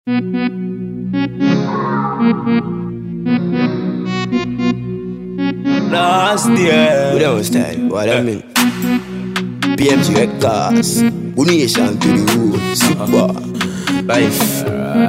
Last year, We don't style, what I mean. PMG Records, Unation to the road, super life.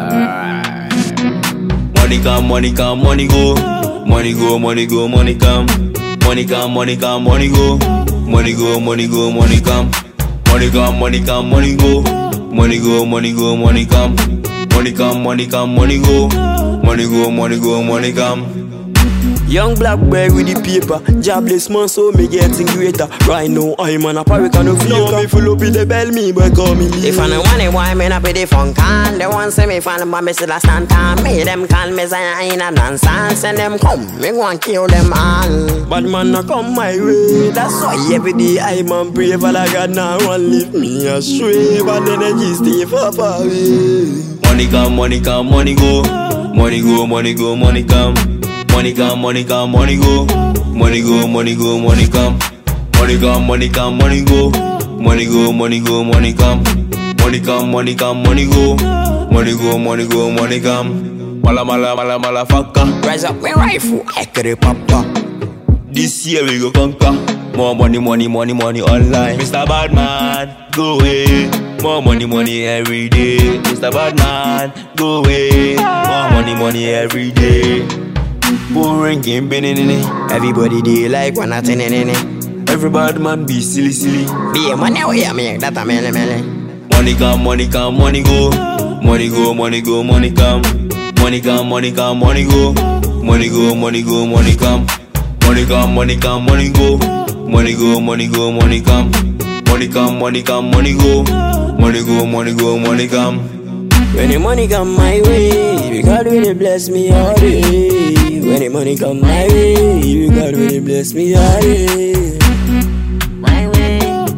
money come, money come, money go. Money go, money go, money come. Money come, money come, money go. Money go, money go, money come. Money come, money come, money go. Money go, money go, money come. Money come, money come, money go. Money go, money go, money come. Young black boy with the paper, jobless man, so me getting greater. Right now, I'm on a parrot and a feel me full up in the bell, me boy call me leader. If I know money, why me not be the funk can? They want see me fall, but me still a stand calm. Me them call me Zion in a dance and send them come. Me go and kill them all. Bad man not come my way. That's why every day I'm on pray for the God now one leave me astray. But energy stay far away. Money come, money come, money go. Money go, money go, money come. Money come, money come, money go. Money go, money go, money come. Money come, money come, money go. Money go, money go, money come. Money come, money come, money go. Money go, money go, money come. Mala, mala, mala, mala, fucker. Rise up me rifle, Ekere papa. This year we go conquer. More money, money, money, money online. Mr. Badman, go away. More money, money every day. Mr. Badman, go away. More money, money every day. Boring game, everybody they like when I turn in it. every bad man be silly, silly. Be a money way I make that a mele mele. Money come, money come, money go. Money go, money go, money come. Money come, money come, money go. Money go, money go, money come. Money come, money come, money go. Money go, money go, money come. Money come, money come, money go. Money go, money go, money come. When the money come my way, God will bless me all day. When the money come my way, God will bless me all day. My way,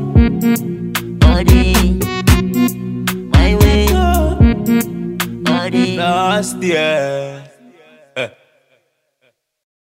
body. My way, body. Last year.